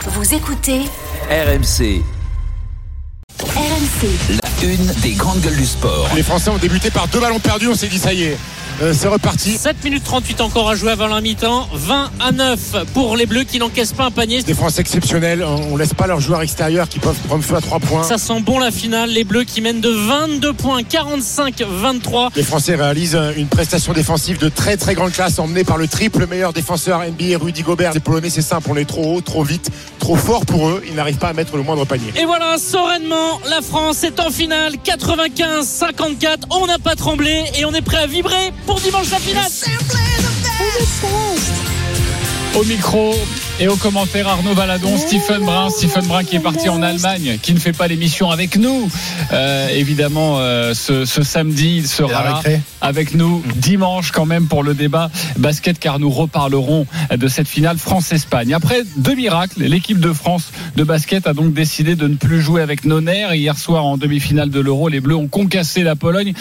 Vous écoutez RMC. RMC. La une des grandes gueules du sport. Les Français ont débuté par 2 ballons perdus, on s'est dit ça y est, c'est reparti. 7 minutes 38 encore à jouer avant la mi-temps. 20-9 pour les Bleus qui n'encaissent pas un panier. Des Français exceptionnels, on laisse pas leurs joueurs extérieurs qui peuvent prendre feu à 3 points. Ça sent bon la finale, les Bleus qui mènent de 22 points, 45-23. Les Français réalisent une prestation défensive de très très grande classe, emmenée par le triple meilleur défenseur NBA Rudy Gobert. Les Polonais, c'est simple, on est trop haut, trop vite, trop fort pour eux, ils n'arrivent pas à mettre le moindre panier. Et voilà, sereinement, la France est en finale, 95-54. On n'a pas tremblé et on est prêt à vibrer pour dimanche la finale. Au micro et aux commentaires, Arnaud Valadon, Stephen Brun qui est parti en Allemagne, qui ne fait pas l'émission avec nous. Évidemment, ce samedi, il sera là avec nous dimanche quand même pour le débat basket, car nous reparlerons de cette finale France-Espagne. Après 2 miracles, l'équipe de France de basket a donc décidé de ne plus jouer avec nos nerfs. Hier soir, en demi-finale de l'Euro, les Bleus ont concassé la Pologne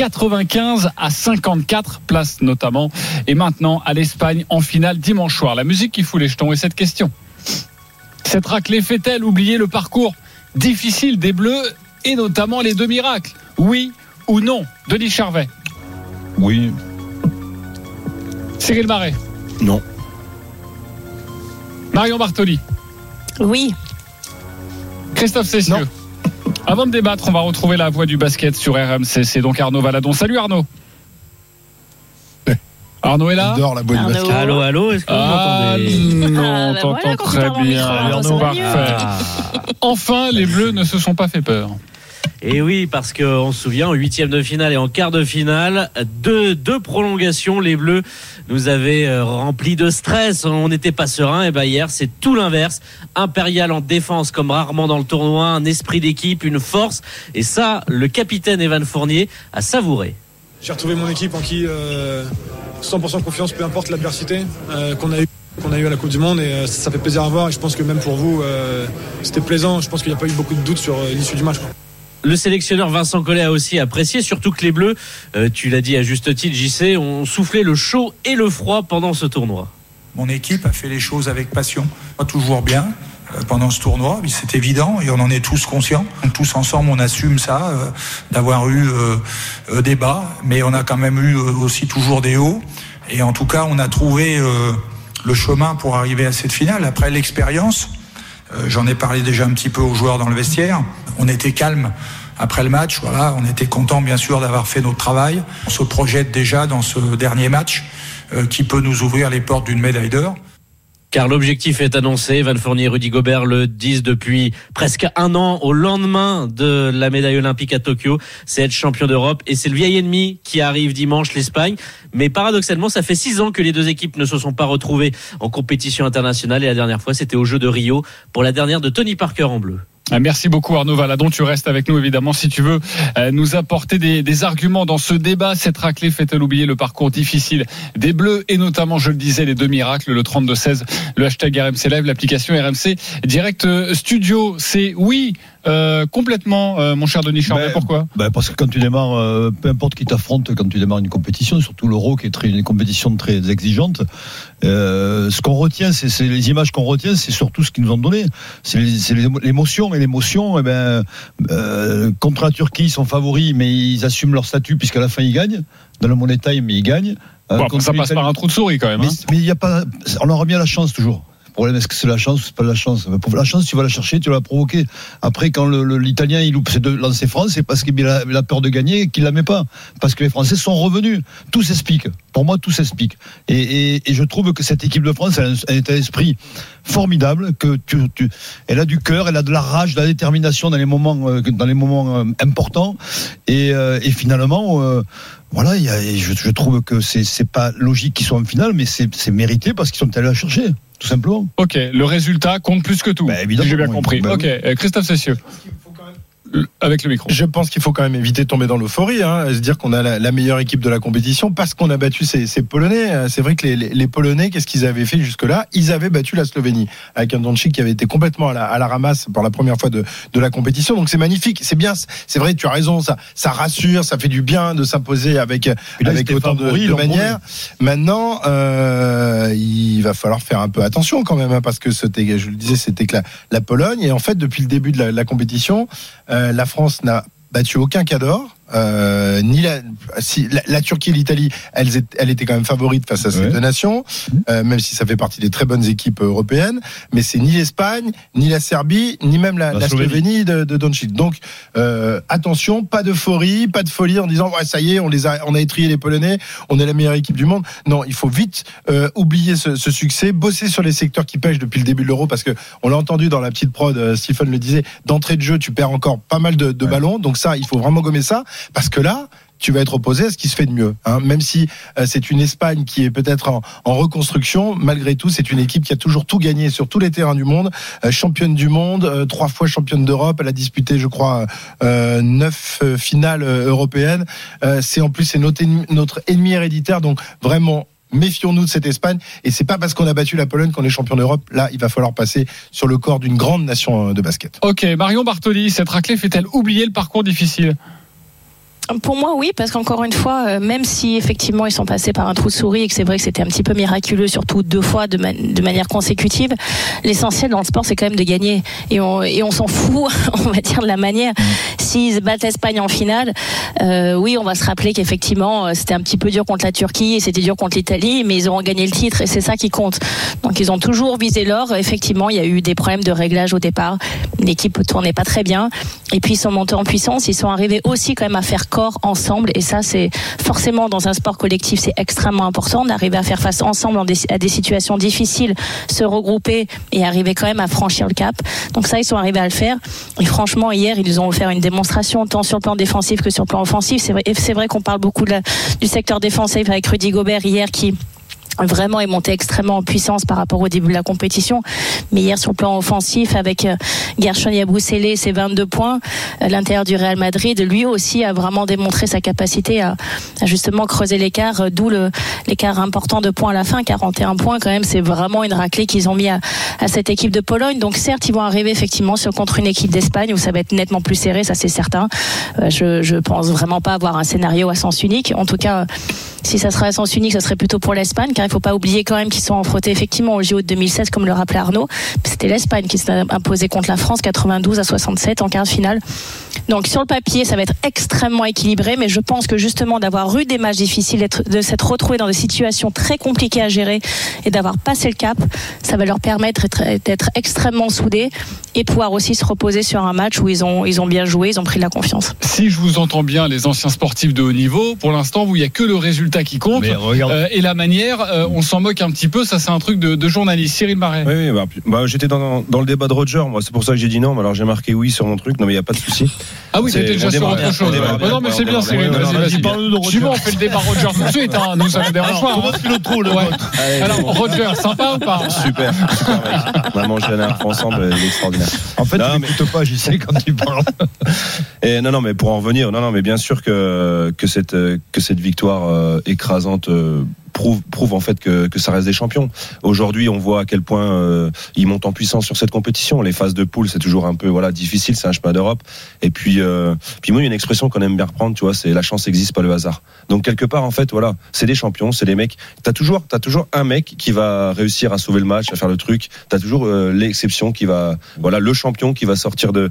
95-54, place notamment. Et maintenant, à l'Espagne en finale dimanche soir. La musique qui fout les jetons et cette question. Cette raclée fait-elle oublier le parcours difficile des Bleus et notamment les 2 miracles? Oui ou non? Denis Charvet? Oui. Cyril Marais? Non. Marion Bartoli? Oui. Christophe Cessieux? Non. Avant de débattre, on va retrouver la voix du basket sur RMC. C'est donc Arnaud Valadon. Salut Arnaud. Arnaud est là. J'adore la voix du basket. Allô, est-ce que vous m'entendez? Non, on t'entend très bien. Arnaud, parfait. Enfin, les Bleus ne se sont pas fait peur. Et oui, parce qu'on se souvient, en 8e de finale et en quart de finale, deux prolongations, les Bleus nous avaient rempli de stress. On n'était pas serein. Et ben hier, c'est tout l'inverse. Impérial en défense comme rarement dans le tournoi, un esprit d'équipe, une force. Et ça, le capitaine Evan Fournier a savouré. J'ai retrouvé mon équipe en qui 100% confiance, peu importe l'adversité qu'on a eu à la Coupe du Monde, et ça fait plaisir à voir. Et je pense que même pour vous, c'était plaisant. Je pense qu'il n'y a pas eu beaucoup de doutes sur l'issue du match. Le sélectionneur Vincent Collet a aussi apprécié, surtout que les Bleus, tu l'as dit à juste titre, JC, ont soufflé le chaud et le froid pendant ce tournoi. Mon équipe a fait les choses avec passion, pas toujours bien pendant ce tournoi, mais c'est évident et on en est tous conscients. Tous ensemble, on assume ça, d'avoir eu des bas, mais on a quand même eu aussi toujours des hauts. Et en tout cas, on a trouvé le chemin pour arriver à cette finale. Après l'expérience, j'en ai parlé déjà un petit peu aux joueurs dans le vestiaire. On était calme après le match. Voilà, on était content bien sûr d'avoir fait notre travail. On se projette déjà dans ce dernier match qui peut nous ouvrir les portes d'une médaille d'or. Car l'objectif est annoncé. Evan Fournier et Rudy Gobert le disent depuis presque 1 an, au lendemain de la médaille olympique à Tokyo. C'est être champion d'Europe et c'est le vieil ennemi qui arrive dimanche, l'Espagne. Mais paradoxalement, ça fait 6 ans que les 2 équipes ne se sont pas retrouvées en compétition internationale, et la dernière fois, c'était aux Jeux de Rio pour la dernière de Tony Parker en bleu. Merci beaucoup Arnaud Valadon, tu restes avec nous évidemment si tu veux nous apporter des arguments dans ce débat. Cette raclée fait-elle oublier le parcours difficile des Bleus et notamment, je le disais, les 2 miracles, le 32-16, le hashtag RMC Live, l'application RMC Direct Studio? C'est oui, complètement, mon cher Denis Charvet. Pourquoi? Parce que quand tu démarres, peu importe qui t'affronte, quand tu démarres une compétition, surtout l'Euro qui est une compétition très exigeante, ce qu'on retient, c'est les images qu'on retient, c'est surtout ce qu'ils nous ont donné, c'est l'émotion. Et l'émotion, contre la Turquie, ils sont favoris, mais ils assument leur statut puisqu'à la fin ils gagnent. Dans le Money Time, ils gagnent. Ça passe par un trou de souris quand même. Mais il y a pas, on leur remet la chance toujours. Le problème, est-ce que c'est la chance ou c'est pas la chance? Pour la chance, tu vas la chercher, tu vas la provoquer. Après, quand l'Italien il loupe ses 2 lancers francs, c'est parce qu'il a la peur de gagner et qu'il la met pas. Parce que les Français sont revenus. Tout s'explique. Pour moi, tout s'explique. Et je trouve que cette équipe de France a un état d'esprit formidable, que elle a du cœur, elle a de la rage, de la détermination dans les moments importants. Et finalement, voilà, je trouve que c'est pas logique qu'ils soient en finale, mais c'est mérité parce qu'ils sont allés la chercher, tout simplement. Ok, le résultat compte plus que tout. Évidemment, j'ai bien compris. Ok, Christophe Cessieux. avec le micro. Je pense qu'il faut quand même éviter de tomber dans l'euphorie, se dire qu'on a la meilleure équipe de la compétition parce qu'on a battu ces Polonais. C'est vrai que les Polonais, qu'est-ce qu'ils avaient fait jusque-là ? Ils avaient battu la Slovénie avec un Doncic qui avait été complètement à la ramasse pour la première fois de la compétition. Donc c'est magnifique, c'est bien, c'est vrai, tu as raison, ça rassure, ça fait du bien de s'imposer avec autant de manière. Maintenant, il va falloir faire un peu attention quand même, parce que je le disais, c'était que la Pologne, et en fait depuis le début de la compétition, la France n'a battu aucun cador. Ni la Turquie et l'Italie, elles étaient quand même favorites face à ces deux nations, même si ça fait partie des très bonnes équipes européennes. Mais c'est ni l'Espagne, ni la Serbie, ni même la Slovénie de Doncic. Donc attention, pas d'euphorie, pas de folie en disant ça y est, on a étrillé les Polonais, on est la meilleure équipe du monde. Non, il faut vite oublier ce succès, bosser sur les secteurs qui pêchent depuis le début de l'Euro, parce que on l'a entendu dans la petite prod, Stephen le disait, d'entrée de jeu, tu perds encore pas mal de ballons. Donc ça, il faut vraiment gommer ça. Parce que là, tu vas être opposé à ce qui se fait de mieux. Même si c'est une Espagne qui est peut-être en reconstruction, malgré tout, c'est une équipe qui a toujours tout gagné sur tous les terrains du monde. Championne du monde, 3 fois championne d'Europe. Elle a disputé, je crois, 9 finales européennes. C'est notre ennemi héréditaire. Donc vraiment, méfions-nous de cette Espagne, et c'est pas parce qu'on a battu la Pologne qu'on est champion d'Europe. Là, il va falloir passer sur le corps d'une grande nation de basket. Ok, Marion Bartoli, cette raclée fait-elle oublier le parcours difficile ? Pour moi, oui, parce qu'encore une fois, même si effectivement ils sont passés par un trou de souris et que c'est vrai que c'était un petit peu miraculeux, surtout 2 fois de manière consécutive, l'essentiel dans le sport, c'est quand même de gagner. Et on s'en fout, on va dire, de la manière. S'ils battent l'Espagne en finale, oui, on va se rappeler qu'effectivement, c'était un petit peu dur contre la Turquie et c'était dur contre l'Italie, mais ils auront gagné le titre et c'est ça qui compte. Donc ils ont toujours visé l'or. Effectivement, il y a eu des problèmes de réglage au départ. L'équipe ne tournait pas très bien. Et puis ils sont montés en puissance. Ils sont arrivés aussi quand même à faire corps ensemble, et ça c'est forcément dans un sport collectif, c'est extrêmement important d'arriver à faire face ensemble à des situations difficiles, se regrouper et arriver quand même à franchir le cap. Donc ça, ils sont arrivés à le faire, et franchement hier ils ont offert une démonstration tant sur le plan défensif que sur le plan offensif. C'est vrai qu'on parle beaucoup du secteur défensif avec Rudy Gobert hier, qui vraiment est monté extrêmement en puissance par rapport au début de la compétition. Mais hier, sur le plan offensif, avec Gershon Yabusele, ses 22 points, à l'intérieur du Real Madrid, lui aussi a vraiment démontré sa capacité à justement creuser l'écart, d'où l'écart important de points à la fin, 41 points quand même. C'est vraiment une raclée qu'ils ont mis à cette équipe de Pologne. Donc certes, ils vont arriver effectivement contre une équipe d'Espagne où ça va être nettement plus serré, ça c'est certain. Je pense vraiment pas avoir un scénario à sens unique. En tout cas, si ça serait à sens unique, ça serait plutôt pour l'Espagne, car il ne faut pas oublier quand même qu'ils sont affrontés effectivement au JO de 2016, comme le rappelait Arnaud. C'était l'Espagne qui s'est imposée contre la France 92-67 en quart de finale. Donc sur le papier, ça va être extrêmement équilibré, mais je pense que justement d'avoir eu des matchs difficiles, de s'être retrouvés dans des situations très compliquées à gérer et d'avoir passé le cap, ça va leur permettre d'être extrêmement soudés et pouvoir aussi se reposer sur un match où ils ont bien joué, ils ont pris de la confiance. Si je vous entends bien, les anciens sportifs de haut niveau, pour l'instant, il n'y a que le résultat qui compte, et la manière, on s'en moque un petit peu. Ça, c'est un truc de journaliste. Cyril Marais. Oui, j'étais dans le débat de Roger, moi, c'est pour ça que j'ai dit non, mais alors j'ai marqué oui sur mon truc. Non, mais il n'y a pas de souci. Ah oui, t'étais déjà sur autre chose. Non, mais c'est bien, Cyril. Vas-y. Suivant, on fait le débat Roger tout de suite. Nous, ça ne dérange pas. Alors, Roger, sympa ou pas? Super, mec. On a mangé un arbre ensemble, extraordinaire. En fait, tu n'écoutes pas, j'y sais, quand tu parles. Et non, mais pour en revenir, mais bien sûr que cette victoire écrasante prouve en fait que ça reste des champions. Aujourd'hui, on voit à quel point ils montent en puissance sur cette compétition. Les phases de poule, c'est toujours un peu difficile, c'est un chemin d'Europe. Et puis moi, il y a une expression qu'on aime bien reprendre, tu vois, c'est la chance n'existe pas le hasard. Donc quelque part, en fait, c'est des champions, c'est des mecs. T'as toujours un mec qui va réussir à sauver le match, à faire le truc. T'as toujours l'exception qui va, le champion qui va sortir de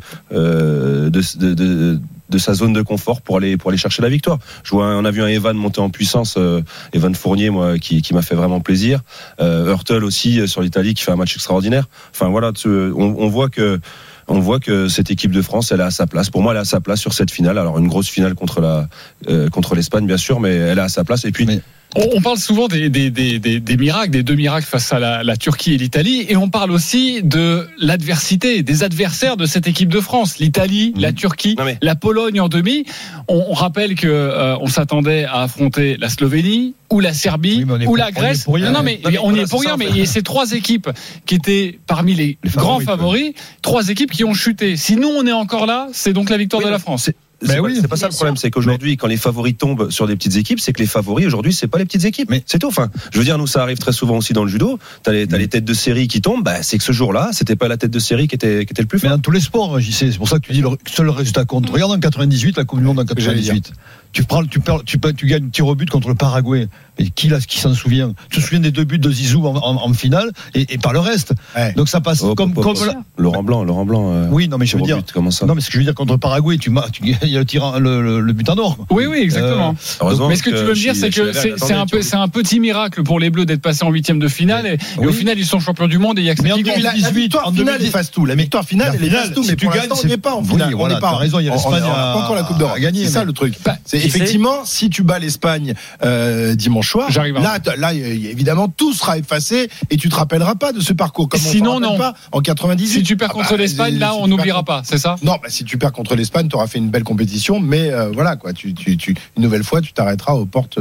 sa zone de confort pour aller chercher la victoire. On a vu un Evan monter en puissance, Evan Fournier, moi, qui m'a fait vraiment plaisir. Hurtle aussi sur l'Italie qui fait un match extraordinaire. Enfin on voit que cette équipe de France, elle est à sa place. Pour moi, elle est à sa place sur cette finale. Alors une grosse finale contre l'Espagne, bien sûr, mais elle est à sa place. Et puis On parle souvent des miracles, des deux miracles face à la Turquie et l'Italie, et on parle aussi de l'adversité, des adversaires de cette équipe de France, l'Italie, la Turquie, la Pologne en demi. On rappelle que on s'attendait à affronter la Slovénie ou la Serbie ou la Grèce. On y est pour rien, mais ces trois équipes qui étaient parmi les grands favoris, trois équipes qui ont chuté. Si nous on est encore là, c'est donc la victoire de la France. C'est pas ça le problème, c'est qu'aujourd'hui, quand les favoris tombent sur des petites équipes, c'est que les favoris aujourd'hui, c'est pas les petites équipes. Mais c'est tout. Enfin, je veux dire, nous, ça arrive très souvent aussi dans le judo. T'as les têtes de série qui tombent. C'est que ce jour-là, c'était pas la tête de série qui était le plus fort. Mais dans tous les sports, JC, c'est pour ça que tu dis le seul résultat compte. Regarde en 98, la Coupe du Monde en 98. Tu gagnes tir au but contre le Paraguay. Mais qui s'en souvient? Tu te souviens des deux buts de Zizou en finale et pas le reste. Ouais. Donc ça passe comme Laurent Blanc. Oui, non mais je veux dire. Comment ça? Non mais ce que je veux dire contre le Paraguay, il y a le but en or. Oui, exactement. Mais ce que tu veux me dire, c'est que c'est un petit miracle pour les Bleus d'être passés en huitième de finale et au final ils sont champions du monde et il y a que ça qui compte. La victoire finale efface tout. La victoire finale elle efface tout. Mais pour l'instant on n'est pas en finale. On n'est pas. Raison, il y a l'Espagne. On n'a pas encore la Coupe d'Or à gagner. C'est ça le truc. C'est effectivement si tu bats l'Espagne dimanche soir, là évidemment tout sera effacé et tu te rappelleras pas de ce parcours. Comme sinon non. Pas en 98. Si tu perds contre l'Espagne, là on n'oubliera pas, c'est ça? Non, si tu perds contre l'Espagne, tu auras fait une belle compétition, mais voilà quoi. Une nouvelle fois, tu t'arrêteras aux portes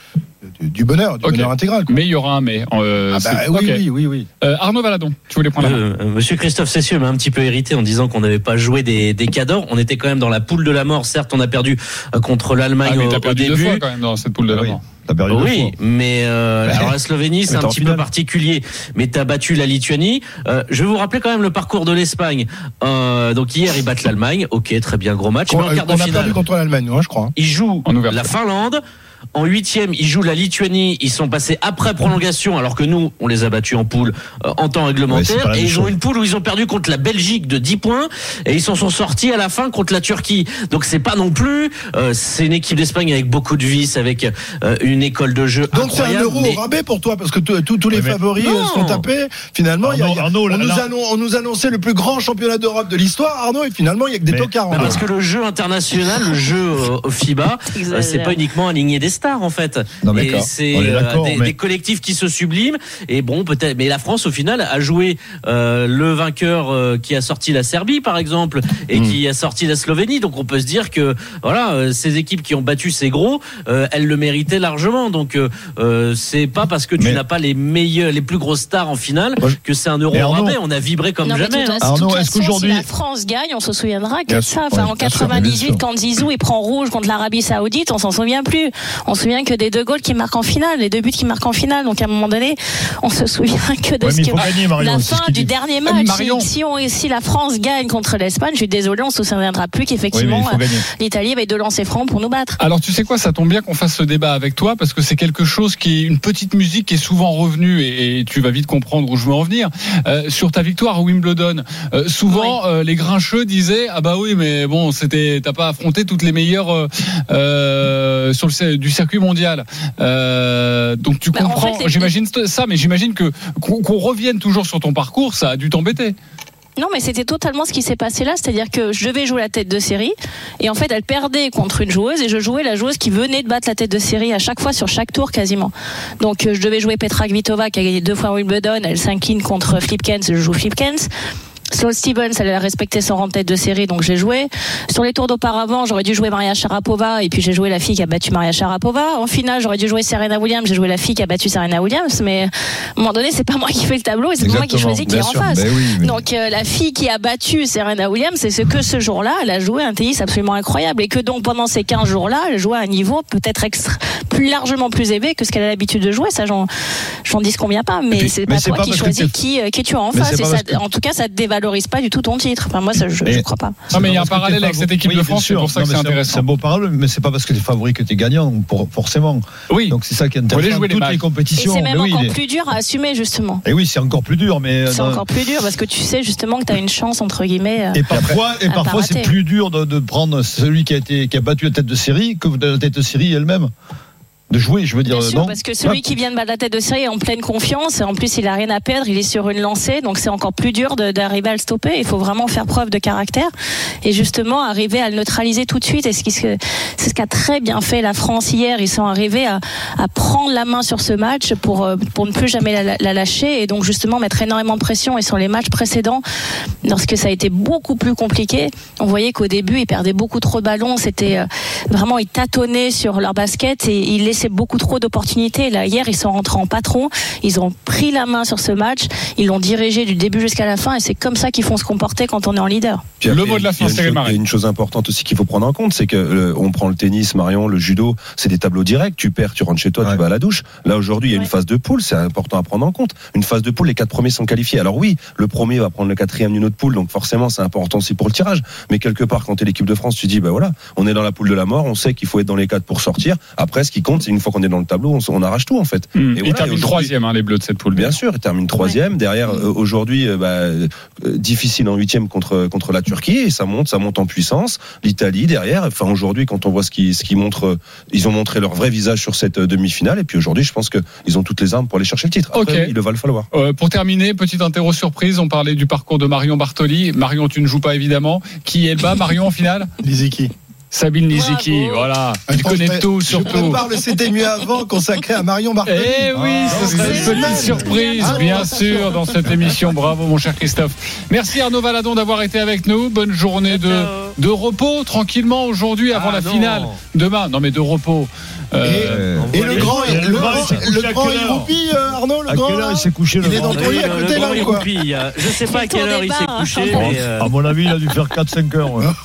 du bonheur intégral. Quoi. Mais il y aura un mais. Oui. Arnaud Valadon, tu voulais prendre la main. Monsieur Christophe Cessieux m'a un petit peu irrité en disant qu'on n'avait pas joué des cadors. On était quand même dans la poule de la mort. Certes, on a perdu contre l'Allemagne au début. Deux fois quand même dans cette poule de la mort. Oui, mais alors la Slovénie c'est un petit peu particulier, mais t'as battu la Lituanie. Je vais vous rappeler quand même le parcours de l'Espagne. Donc hier ils battent l'Allemagne, ok, très bien, gros match. Mais en quart de finale, on a perdu contre l'Allemagne, je crois. Ils jouent la Finlande. En huitième, ils jouent la Lituanie. Ils sont passés après prolongation, alors que nous, on les a battus en poule en temps réglementaire. Et ils ont une poule où ils ont perdu contre la Belgique de 10 points. Et ils s'en sont sortis à la fin contre la Turquie. Donc c'est pas non plus. C'est une équipe d'Espagne avec beaucoup de vices, avec une école de jeu incroyable. Donc c'est un euro au rabais pour toi, parce que tous les favoris sont tapés. Finalement, on nous annonçait le plus grand championnat d'Europe de l'histoire, Arnaud, et finalement il y a que des tocards. Parce que le jeu international, le jeu FIBA, c'est pas uniquement aligner des stars en fait. Et c'est des collectifs qui se subliment. Et bon, peut-être. Mais la France au final a joué le vainqueur qui a sorti la Serbie par exemple et qui a sorti la Slovénie. Donc on peut se dire que voilà, ces équipes qui ont battu ces gros, elles le méritaient largement. Donc c'est pas parce que tu n'as pas les plus grosses stars en finale que c'est un euro au rabais. On a vibré comme jamais. Arnaud, est-ce qu'aujourd'hui si la France gagne, on se souviendra que ça. Enfin, en 98, quand Zizou il prend rouge contre l'Arabie Saoudite, on s'en souvient plus. On se souvient que des deux goals qui marquent en finale, les deux buts qui marquent en finale. Donc à un moment donné, on se souvient que de la fin du dernier match. Si la France gagne contre l'Espagne, je suis désolé, on se souviendra plus qu'effectivement l'Italie avait deux lancers francs pour nous battre. Alors tu sais quoi, ça tombe bien qu'on fasse ce débat avec toi parce que c'est quelque chose qui est une petite musique qui est souvent revenue et tu vas vite comprendre où je veux en venir. Sur ta victoire à Wimbledon, souvent les grincheux disaient ah bah oui mais bon t'as pas affronté toutes les meilleures sur du circuit mondial. Donc tu comprends, en fait, j'imagine ça, mais j'imagine qu'on revienne toujours sur ton parcours, ça a dû t'embêter. Non, mais c'était totalement ce qui s'est passé là, c'est-à-dire que je devais jouer la tête de série et en fait elle perdait contre une joueuse et je jouais la joueuse qui venait de battre la tête de série à chaque fois sur chaque tour quasiment. Donc je devais jouer Petra Kvitova qui a gagné 2 fois Wimbledon, elle s'incline contre Flipkens, je joue Flipkens. Sloane Stephens, elle a respecté son rang de tête de série, donc j'ai joué. Sur les tours d'auparavant, j'aurais dû jouer Maria Sharapova, et puis j'ai joué la fille qui a battu Maria Sharapova. En finale, j'aurais dû jouer Serena Williams, j'ai joué la fille qui a battu Serena Williams, mais à un moment donné, c'est pas moi qui fais le tableau, et c'est pas moi qui choisis qui est en face. Donc la fille qui a battu Serena Williams, c'est que ce jour-là, elle a joué un tennis absolument incroyable, et que donc pendant ces 15 jours-là, elle jouait à un niveau peut-être plus largement plus élevé que ce qu'elle a l'habitude de jouer. Ça, j'en disconviens pas, mais c'est pas toi qui choisis qui tu as en face. En tout cas, ça te dévalorise pas du tout ton titre. Enfin, moi, je crois pas. Non, mais il y a un parallèle avec cette équipe de France, c'est pour ça que c'est intéressant. C'est un beau parallèle, mais c'est pas parce que t'es favori que t'es gagnant, forcément. Oui. Donc c'est ça qui est intéressant. Toutes les compétitions. Et c'est même encore plus dur à assumer, justement. Et oui, c'est encore plus dur, mais. C'est encore plus dur parce que tu sais justement que t'as une chance, entre guillemets. Et parfois, c'est plus dur de prendre celui qui a battu la tête de série que la tête de série elle-même. de jouer, je veux dire. Bien sûr, non, parce que celui qui vient de battre la tête de série est en pleine confiance et en plus il a rien à perdre, il est sur une lancée, donc c'est encore plus dur d'arriver à le stopper. Il faut vraiment faire preuve de caractère et justement arriver à le neutraliser tout de suite. Et c'est ce qu'a très bien fait la France hier. Ils sont arrivés à prendre la main sur ce match pour ne plus jamais la lâcher et donc justement mettre énormément de pression. Et sur les matchs précédents, lorsque ça a été beaucoup plus compliqué, on voyait qu'au début ils perdaient beaucoup trop de ballons. C'était vraiment, ils tâtonnaient sur leur basket et ils laissaient beaucoup trop d'opportunités. Là, hier, ils sont rentrés en patron. Ils ont pris la main sur ce match. Ils l'ont dirigé du début jusqu'à la fin. Et c'est comme ça qu'ils font se comporter quand on est en leader. Puis le mot de la fin, c'est il y a une chose importante aussi qu'il faut prendre en compte, c'est que on prend le tennis, Marion, le judo, c'est des tableaux directs. Tu perds, tu rentres chez toi, tu vas à la douche. Là, aujourd'hui, il y a une phase de poule. C'est important à prendre en compte. Une phase de poule, les 4 premiers sont qualifiés. Alors oui, le premier va prendre le 4e d'une autre poule. Donc forcément, c'est important aussi pour le tirage. Mais quelque part, quand tu es l'équipe de France, tu dis, bah voilà, on est dans la poule de la mort. On sait qu'il faut être dans les 4 pour sortir. Après, ce qui compte, c'est une fois qu'on est dans le tableau, on arrache tout en fait. Et ils terminent 3e, les Bleus de cette poule. Bien sûr, ils terminent 3e. Derrière, aujourd'hui, difficile en 8e contre la Turquie et ça monte en puissance. L'Italie derrière. Enfin aujourd'hui, quand on voit ce qui montre, ils ont montré leur vrai visage sur cette demi-finale. Et puis aujourd'hui, je pense que ils ont toutes les armes pour aller chercher le titre. Après, il va le falloir. Pour terminer, petite interro surprise. On parlait du parcours de Marion Bartoli. Marion, tu ne joues pas évidemment. Qui est le bas, Marion en finale? Liziki. Sabine Lisicki, voilà. Tu connais tout, surtout. Je prépare le C'était mieux avant consacré à Marion Bartoli. Eh oui, ce serait une petite surprise, bien sûr, dans cette émission. Bravo, mon cher Christophe. Merci Arnaud Valadon d'avoir été avec nous. Bonne journée de repos, tranquillement, aujourd'hui, avant la finale. Demain, non mais de repos. Et le grand Iroupi, Arnaud, le grand là, il s'est couché. Il est dans ton lit à côté là ou quoi? Je sais pas à quelle heure il s'est couché. À mon avis, il a dû faire 4-5 heures.